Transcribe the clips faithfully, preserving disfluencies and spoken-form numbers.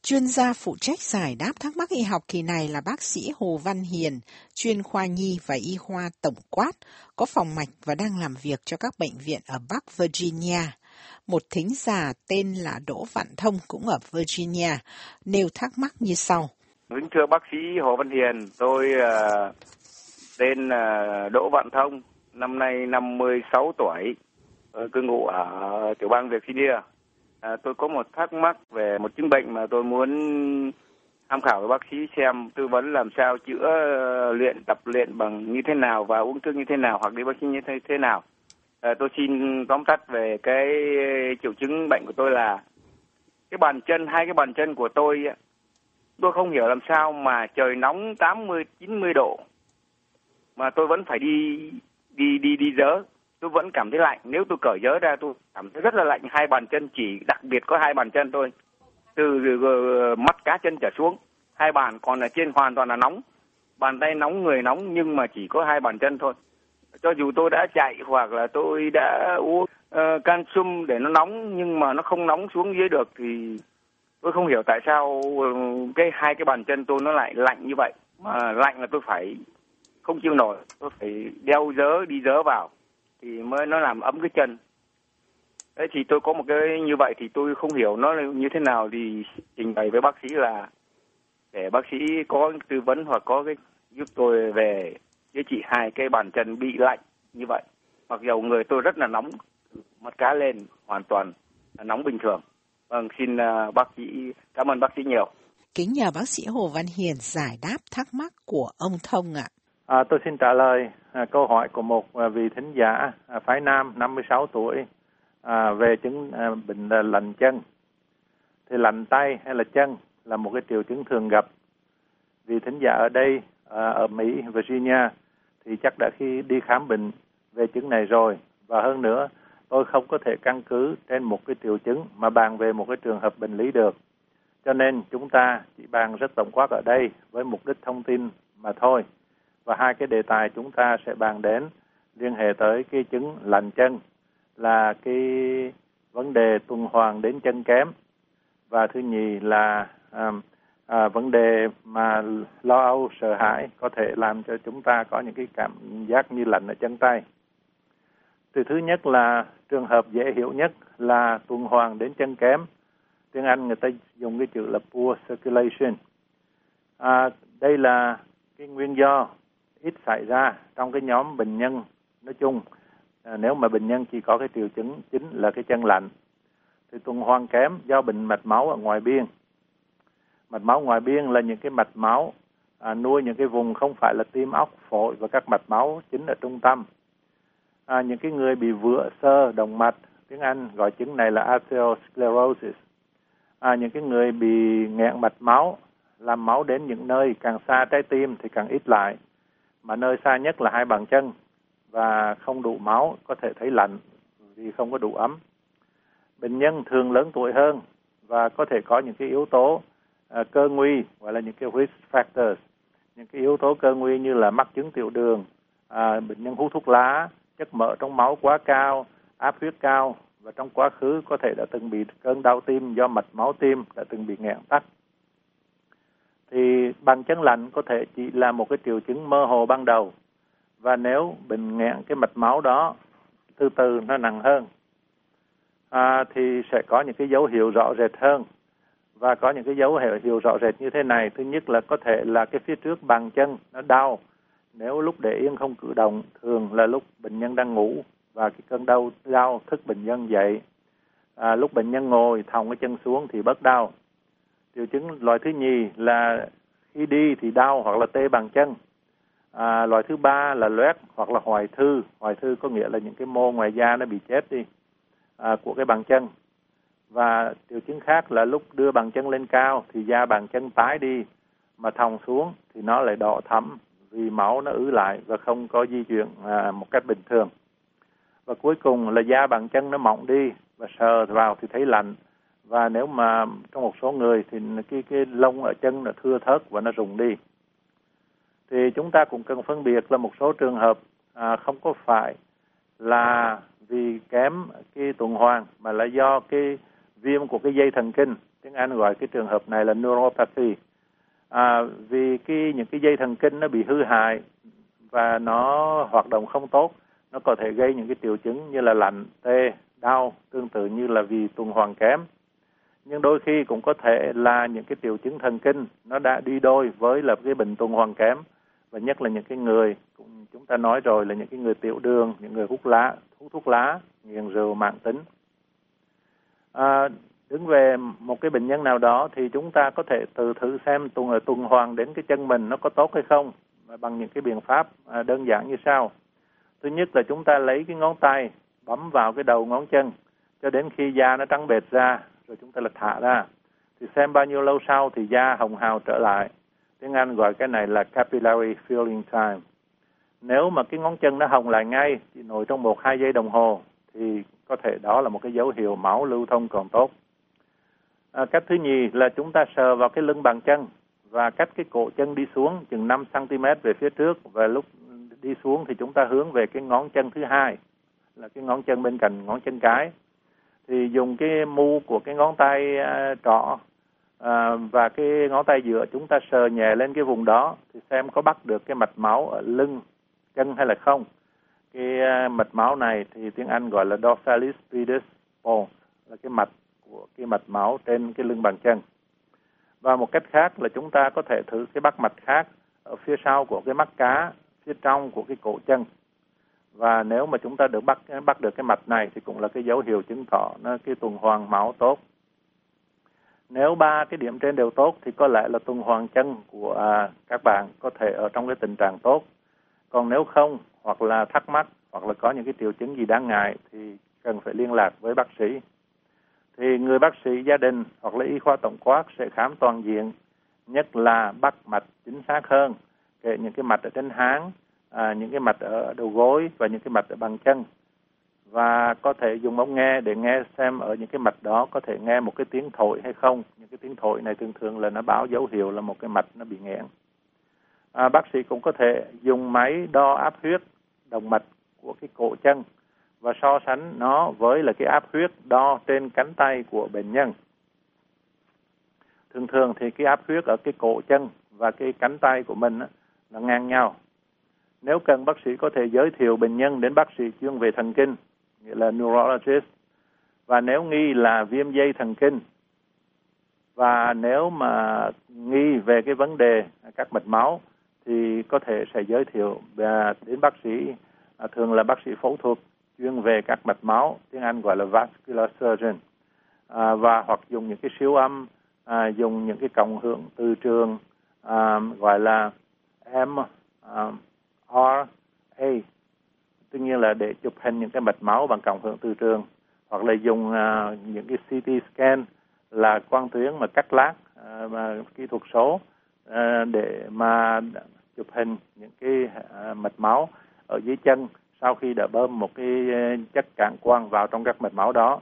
Chuyên gia phụ trách giải đáp thắc mắc y học kỳ này là bác sĩ Hồ Văn Hiền, chuyên khoa nhi và y khoa tổng quát, có phòng mạch và đang làm việc cho các bệnh viện ở Bắc Virginia. Một thính giả tên là Đỗ Vạn Thông cũng ở Virginia, nêu thắc mắc như sau. Kính thưa bác sĩ Hồ Văn Hiền, tôi uh, tên uh, Đỗ Vạn Thông, năm nay năm mươi sáu tuổi, uh, cư ngụ ở tiểu bang Virginia. À, tôi có một thắc mắc về một chứng bệnh mà tôi muốn tham khảo với bác sĩ xem tư vấn làm sao chữa, uh, luyện tập luyện bằng như thế nào và uống thuốc như thế nào hoặc đi bác sĩ như thế, thế nào. À, tôi xin tóm tắt về cái triệu chứng bệnh của tôi là cái bàn chân, hai cái bàn chân của tôi, tôi không hiểu làm sao mà trời nóng tám mươi chín mươi độ mà tôi vẫn phải đi đi đi đi dỡ. Tôi vẫn cảm thấy lạnh. Nếu tôi cởi dỡ ra tôi cảm thấy rất là lạnh. Hai bàn chân, chỉ đặc biệt có hai bàn chân thôi, từ mắt cá chân trở xuống, hai bàn, còn ở trên hoàn toàn là nóng. Bàn tay nóng, người nóng, nhưng mà chỉ có hai bàn chân thôi. Cho dù tôi đã chạy hoặc là tôi đã uống uh, canxum để nó nóng, nhưng mà nó không nóng xuống dưới được, thì tôi không hiểu tại sao cái hai cái bàn chân tôi nó lại lạnh như vậy. Mà lạnh là tôi phải không chịu nổi, tôi phải đeo dớ, đi dớ vào thì mới nó làm ấm cái chân. Đấy, thì tôi có một cái như vậy thì tôi không hiểu nó như thế nào, thì trình bày với bác sĩ là để bác sĩ có tư vấn hoặc có cái giúp tôi về chữa trị hai cái bàn chân bị lạnh như vậy. Mặc dù người tôi rất là nóng, mắt cá lên hoàn toàn là nóng bình thường. Vâng, xin uh, bác sĩ, cảm ơn bác sĩ nhiều. Kính nhờ bác sĩ Hồ Văn Hiền giải đáp thắc mắc của ông Thông ạ. À, tôi xin trả lời à, câu hỏi của một à, vị thính giả à, phái nam năm mươi sáu tuổi à, về chứng à, bệnh à, lạnh chân. Thì lạnh tay hay là chân là một cái triệu chứng thường gặp. Vị thính giả ở đây à, ở Mỹ, Virginia thì chắc đã khi đi khám bệnh về chứng này rồi. Và hơn nữa, tôi không có thể căn cứ trên một cái triệu chứng mà bàn về một cái trường hợp bệnh lý được. Cho nên chúng ta chỉ bàn rất tổng quát ở đây với mục đích thông tin mà thôi. Và hai cái đề tài chúng ta sẽ bàn đến liên hệ tới cái chứng lạnh chân là cái vấn đề tuần hoàn đến chân kém. Và thứ nhì là à, à, vấn đề mà lo âu, sợ hãi có thể làm cho chúng ta có những cái cảm giác như lạnh ở chân tay. Từ thứ nhất là trường hợp dễ hiểu nhất là tuần hoàn đến chân kém. Tiếng Anh người ta dùng cái chữ là poor circulation. À, đây là cái nguyên do ít xảy ra trong cái nhóm bệnh nhân nói chung. À, nếu mà bệnh nhân chỉ có cái triệu chứng chính là cái chân lạnh, thì tuần hoàn kém do bệnh mạch máu ở ngoài biên. Mạch máu ngoài biên là những cái mạch máu à, nuôi những cái vùng không phải là tim, óc, phổi và các mạch máu chính ở trung tâm. À, những cái người bị vữa xơ động mạch, tiếng Anh gọi chứng này là atherosclerosis. À, những cái người bị nghẹn mạch máu, làm máu đến những nơi càng xa trái tim thì càng ít lại, mà nơi xa nhất là hai bàn chân, và không đủ máu, có thể thấy lạnh vì không có đủ ấm. Bệnh nhân thường lớn tuổi hơn và có thể có những cái yếu tố à, cơ nguy, gọi là những cái risk factors, những cái yếu tố cơ nguy như là mắc chứng tiểu đường, à, bệnh nhân hút thuốc lá, chất mỡ trong máu quá cao, áp huyết cao, và trong quá khứ có thể đã từng bị cơn đau tim do mạch máu tim đã từng bị nghẹn tắc. Thì bàn chân lạnh có thể chỉ là một cái triệu chứng mơ hồ ban đầu, và nếu bệnh nghẹn cái mạch máu đó từ từ nó nặng hơn à, thì sẽ có những cái dấu hiệu rõ rệt hơn. Và có những cái dấu hiệu rõ rệt như thế này. Thứ nhất là có thể là cái phía trước bàn chân nó đau. Nếu lúc để yên không cử động, thường là lúc bệnh nhân đang ngủ và cái cơn đau đau thức bệnh nhân dậy. À, lúc bệnh nhân ngồi thòng cái chân xuống thì bớt đau. Triệu chứng loại thứ nhì là khi đi thì đau hoặc là tê bàn chân. À, loại thứ ba là loét hoặc là hoại thư. Hoại thư có nghĩa là những cái mô ngoài da nó bị chết đi à, của cái bàn chân. Và triệu chứng khác là lúc đưa bàn chân lên cao thì da bàn chân tái đi, mà thòng xuống thì nó lại đỏ thẫm vì máu nó ứ lại và không có di chuyển à, một cách bình thường. Và cuối cùng là da bàn chân nó mỏng đi và sờ vào thì thấy lạnh. Và nếu mà trong một số người thì cái, cái lông ở chân nó thưa thớt và nó rụng đi. Thì chúng ta cũng cần phân biệt là một số trường hợp à, không có phải là vì kém cái tuần hoàn, mà là do cái viêm của cái dây thần kinh. tiếng Anh gọi cái trường hợp này là neuropathy. À, vì cái những cái dây thần kinh nó bị hư hại và nó hoạt động không tốt, nó có thể gây những cái triệu chứng như là lạnh, tê, đau, tương tự như là vì tuần hoàn kém. Nhưng đôi khi cũng có thể là những cái triệu chứng thần kinh nó đã đi đôi với là cái bệnh tuần hoàn kém, và nhất là những cái người cũng chúng ta nói rồi là những cái người tiểu đường, những người hút lá, hút thuốc lá, nghiện rượu mãn tính. À, đứng về một cái bệnh nhân nào đó thì chúng ta có thể tự thử xem tuần tuần hoàn đến cái chân mình nó có tốt hay không, bằng những cái biện pháp à, đơn giản như sau. Thứ nhất là chúng ta lấy cái ngón tay bấm vào cái đầu ngón chân cho đến khi da nó trắng bệt ra, rồi chúng ta là thả ra. Thì xem bao nhiêu lâu sau thì da hồng hào trở lại. Tiếng Anh gọi cái này là capillary filling time. Nếu mà cái ngón chân nó hồng lại ngay, chỉ nổi trong một hai giây đồng hồ, thì có thể đó là một cái dấu hiệu máu lưu thông còn tốt. À, cách thứ nhì là chúng ta sờ vào cái lưng bàn chân và cách cái cổ chân đi xuống chừng năm xăng ti mét về phía trước, và lúc đi xuống thì chúng ta hướng về cái ngón chân thứ hai, là cái ngón chân bên cạnh ngón chân cái. Thì dùng cái mu của cái ngón tay uh, trỏ uh, và cái ngón tay giữa chúng ta sờ nhẹ lên cái vùng đó thì xem có bắt được cái mạch máu ở lưng chân hay là không. Cái uh, mạch máu này thì tiếng Anh gọi là dorsalis pedis pons, là cái mạch của cái mạch máu trên cái lưng bàn chân. Và một cách khác là chúng ta có thể thử cái bắt mạch khác ở phía sau của cái mắt cá, phía trong của cái cổ chân. Và nếu mà chúng ta được bắt bắt được cái mạch này thì cũng là cái dấu hiệu chứng tỏ nó cái tuần hoàn máu tốt. Nếu ba cái điểm trên đều tốt thì có lẽ là tuần hoàn chân của à, các bạn có thể ở trong cái tình trạng tốt. Còn nếu không, hoặc là thắc mắc, hoặc là có những cái triệu chứng gì đáng ngại thì cần phải liên lạc với bác sĩ. Thì người bác sĩ gia đình hoặc là y khoa tổng quát sẽ khám toàn diện, nhất là bắt mạch chính xác hơn, kể những cái mạch ở trên háng, à, những cái mạch ở đầu gối và những cái mạch ở bàn chân. Và có thể dùng ống nghe để nghe xem ở những cái mạch đó có thể nghe một cái tiếng thổi hay không. Những cái tiếng thổi này thường thường là nó báo dấu hiệu là một cái mạch nó bị nghẽn. À, bác sĩ cũng có thể dùng máy đo áp huyết động mạch của cái cổ chân và so sánh nó với là cái áp huyết đo trên cánh tay của bệnh nhân. Thường thường thì cái áp huyết ở cái cổ chân và cái cánh tay của mình là ngang nhau. Nếu cần, bác sĩ có thể giới thiệu bệnh nhân đến bác sĩ chuyên về thần kinh, nghĩa là neurologist. Và nếu nghi là viêm dây thần kinh, và nếu mà nghi về cái vấn đề các mạch máu, thì có thể sẽ giới thiệu đến bác sĩ, thường là bác sĩ phẫu thuật chuyên về các mạch máu, tiếng Anh gọi là vascular surgeon, à, và hoặc dùng những cái siêu âm, à, dùng những cái cộng hưởng từ trường, à, gọi là M R A, tất nhiên là để chụp hình những cái mạch máu bằng cộng hưởng từ trường, hoặc là dùng uh, những cái xê tê scan là quang tuyến mà cắt lát, uh, mà kỹ thuật số, uh, để mà chụp hình những cái uh, mạch máu ở dưới chân sau khi đã bơm một cái chất cản quang vào trong các mạch máu đó.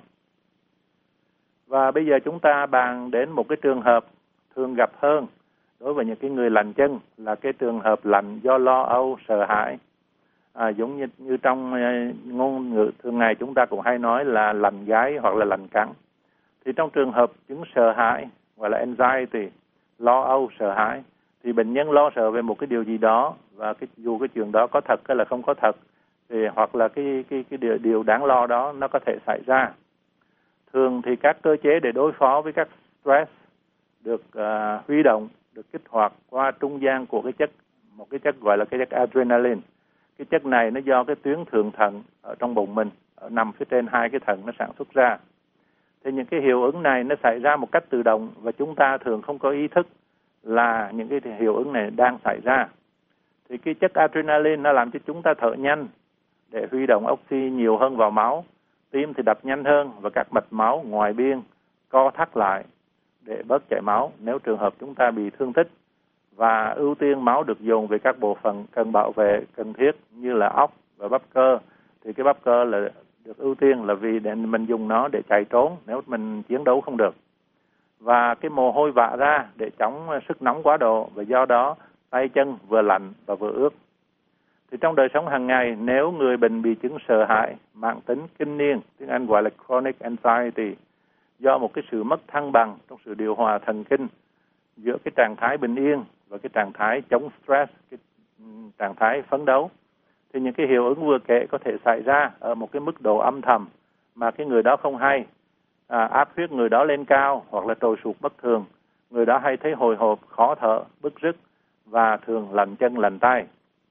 Và bây giờ chúng ta bàn đến một cái trường hợp thường gặp hơn đối với những cái người lạnh chân, là cái trường hợp lạnh do lo âu, sợ hãi. À, giống như, như trong uh, ngôn ngữ thường ngày chúng ta cũng hay nói là lạnh gáy hoặc là lạnh cắn. Thì trong trường hợp chứng sợ hãi, gọi là anxiety, lo âu, sợ hãi, thì bệnh nhân lo sợ về một cái điều gì đó, và cái, dù cái chuyện đó có thật hay là không có thật, thì hoặc là cái, cái, cái điều, điều đáng lo đó nó có thể xảy ra. Thường thì các cơ chế để đối phó với các stress được uh, huy động, được kích hoạt qua trung gian của cái chất, một cái chất gọi là cái chất adrenaline. Cái chất này nó do cái tuyến thượng thận ở trong bụng mình, ở nằm phía trên hai cái thận nó sản xuất ra. Thì những cái hiệu ứng này nó xảy ra một cách tự động, và chúng ta thường không có ý thức là những cái hiệu ứng này đang xảy ra. Thì cái chất adrenaline nó làm cho chúng ta thở nhanh để huy động oxy nhiều hơn vào máu, tim thì đập nhanh hơn, và các mạch máu ngoài biên co thắt lại để bớt chảy máu nếu trường hợp chúng ta bị thương tích, và ưu tiên máu được dồn về các bộ phận cần bảo vệ cần thiết như là óc và bắp cơ. Thì cái bắp cơ là được ưu tiên là vì để mình dùng nó để chạy trốn nếu mình chiến đấu không được. Và cái mồ hôi vã ra để chống sức nóng quá độ, và do đó tay chân vừa lạnh và vừa ướt. Thì trong đời sống hàng ngày, nếu người bệnh bị chứng sợ hãi mãn tính kinh niên, tiếng Anh gọi là chronic anxiety, do một cái sự mất thăng bằng trong sự điều hòa thần kinh giữa cái trạng thái bình yên và cái trạng thái chống stress, cái trạng thái phấn đấu. Thì những cái hiệu ứng vừa kể có thể xảy ra ở một cái mức độ âm thầm mà cái người đó không hay. À, áp huyết người đó lên cao hoặc là trồi sụt bất thường, người đó hay thấy hồi hộp, khó thở, bứt rứt và thường lạnh chân lạnh tay.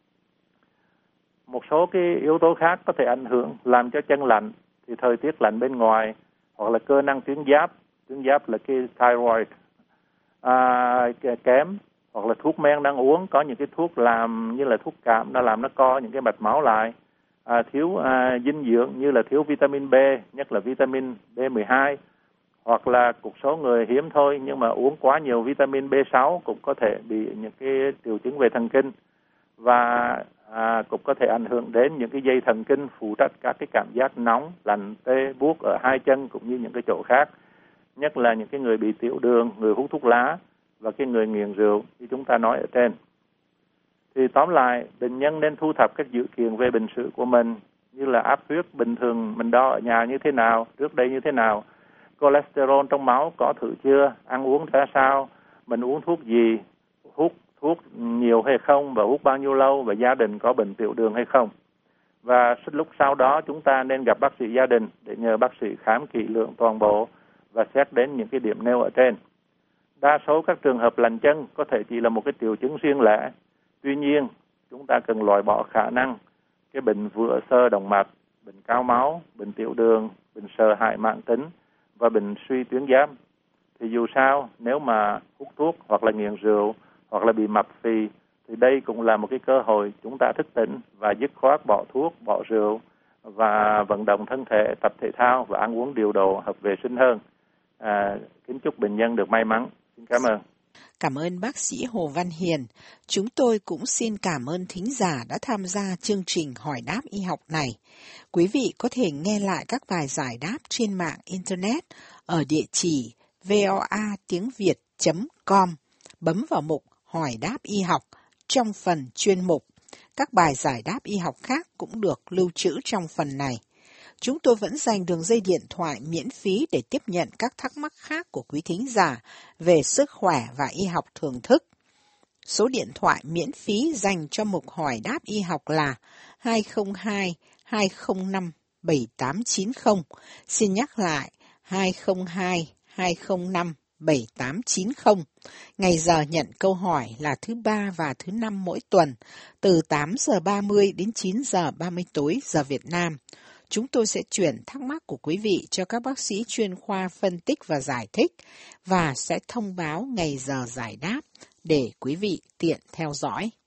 Một số cái yếu tố khác có thể ảnh hưởng làm cho chân lạnh thì thời tiết lạnh bên ngoài hoặc là cơ năng tuyến giáp, tuyến giáp là cái thyroid à, kém, hoặc là thuốc men đang uống, có những cái thuốc làm như là thuốc cảm nó làm nó co những cái mạch máu lại, à, thiếu à, dinh dưỡng như là thiếu vitamin B, nhất là vitamin B mười hai, hoặc là một số người hiếm thôi nhưng mà uống quá nhiều vitamin B sáu cũng có thể bị những cái triệu chứng về thần kinh, và à, cũng có thể ảnh hưởng đến những cái dây thần kinh phụ trách các cái cảm giác nóng, lạnh, tê, buốt ở hai chân cũng như những cái chỗ khác, nhất là những cái người bị tiểu đường, người hút thuốc lá và cái người nghiện rượu như chúng ta nói ở trên. Thì tóm lại, bệnh nhân nên thu thập các dữ kiện về bệnh sử của mình, như là áp huyết bình thường mình đo ở nhà như thế nào, trước đây như thế nào, cholesterol trong máu có thử chưa, ăn uống ra sao, mình uống thuốc gì, hút thuốc nhiều hay không và hút bao nhiêu lâu, và gia đình có bệnh tiểu đường hay không. Và lúc sau đó chúng ta nên gặp bác sĩ gia đình để nhờ bác sĩ khám kỹ lưỡng toàn bộ và xét đến những cái điểm nêu ở trên. Đa số các trường hợp lạnh chân có thể chỉ là một cái triệu chứng riêng lẻ. Tuy nhiên, chúng ta cần loại bỏ khả năng cái bệnh vữa xơ động mạch, bệnh cao máu, bệnh tiểu đường, bệnh sợ hãi mãn tính và bệnh suy tuyến giáp. Thì dù sao, nếu mà hút thuốc hoặc là nghiện rượu hoặc là bị mập phì, thì đây cũng là một cái cơ hội chúng ta thức tỉnh và dứt khoát bỏ thuốc, bỏ rượu và vận động thân thể, tập thể thao và ăn uống điều độ hợp vệ sinh hơn. À, kính chúc bệnh nhân được may mắn. Xin cảm ơn. Cảm ơn bác sĩ Hồ Văn Hiền. Chúng tôi cũng xin cảm ơn thính giả đã tham gia chương trình hỏi đáp y học này. Quý vị có thể nghe lại các bài giải đáp trên mạng Internet ở địa chỉ voa tiếng việt chấm com. Bấm vào mục hỏi đáp y học trong phần chuyên mục. Các bài giải đáp y học khác cũng được lưu trữ trong phần này. Chúng tôi vẫn dành đường dây điện thoại miễn phí để tiếp nhận các thắc mắc khác của quý thính giả về sức khỏe và y học thưởng thức. Số điện thoại miễn phí dành cho mục hỏi đáp y học là hai không hai hai không năm bảy tám chín không. Xin nhắc lại hai không hai hai không năm bảy tám chín không. Ngày giờ nhận câu hỏi là thứ ba và thứ năm mỗi tuần, từ tám giờ ba mươi đến chín giờ ba mươi tối giờ Việt Nam. Chúng tôi sẽ chuyển thắc mắc của quý vị cho các bác sĩ chuyên khoa phân tích và giải thích, và sẽ thông báo ngày giờ giải đáp để quý vị tiện theo dõi.